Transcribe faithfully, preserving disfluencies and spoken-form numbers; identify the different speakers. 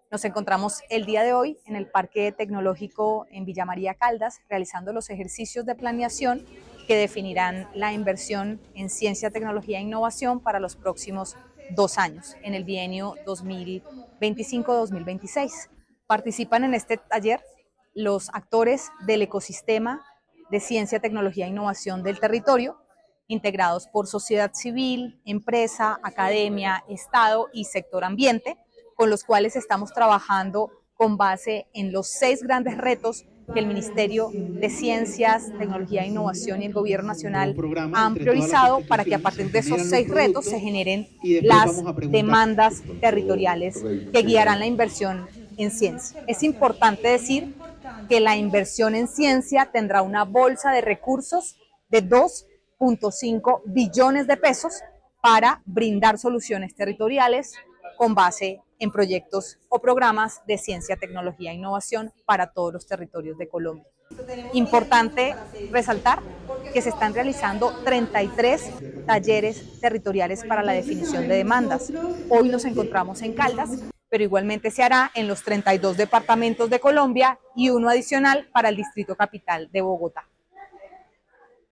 Speaker 1: Nos encontramos el día de hoy en el Parque Tecnológico en Villa María Caldas, realizando los ejercicios de planeación que definirán la inversión en ciencia, tecnología e innovación para los próximos dos años, en el bienio dos mil veinticinco a dos mil veintiséis. Participan en este taller los actores del ecosistema de ciencia, tecnología e innovación del territorio, integrados por sociedad civil, empresa, academia, Estado y sector ambiente, con los cuales estamos trabajando con base en los seis grandes retos que el Ministerio de Ciencias, Tecnología e Innovación y el Gobierno Nacional han priorizado para que a partir de esos seis retos se generen las demandas territoriales que guiarán la inversión en ciencia. Es importante decir que la inversión en ciencia tendrá una bolsa de recursos de dos punto cinco billones de pesos para brindar soluciones territoriales con base en proyectos o programas de ciencia, tecnología e innovación para todos los territorios de Colombia. Importante resaltar que se están realizando treinta y tres talleres territoriales para la definición de demandas. Hoy nos encontramos en Caldas, pero igualmente se hará en los treinta y dos departamentos de Colombia y uno adicional para el Distrito Capital de Bogotá.